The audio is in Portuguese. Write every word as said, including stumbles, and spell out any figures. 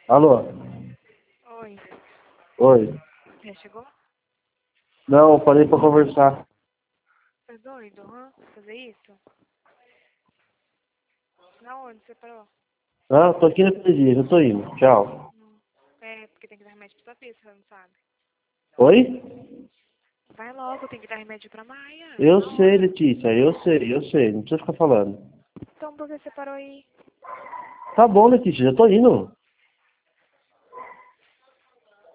Alô? Oi. Oi. Já chegou? Não, eu parei pra conversar. Tá doido, hã? Fazer isso? Na onde você parou? Ah, tô aqui na padaria, já tô indo. Tchau. Hum. É, porque tem que dar remédio pra sua filha, você não sabe. Oi? Vai logo, tem que dar remédio pra Maia. Eu Na sei, hora. Letícia, eu sei, eu sei. Não precisa ficar falando. Então por que você parou aí? Tá bom, Letícia, já tô indo.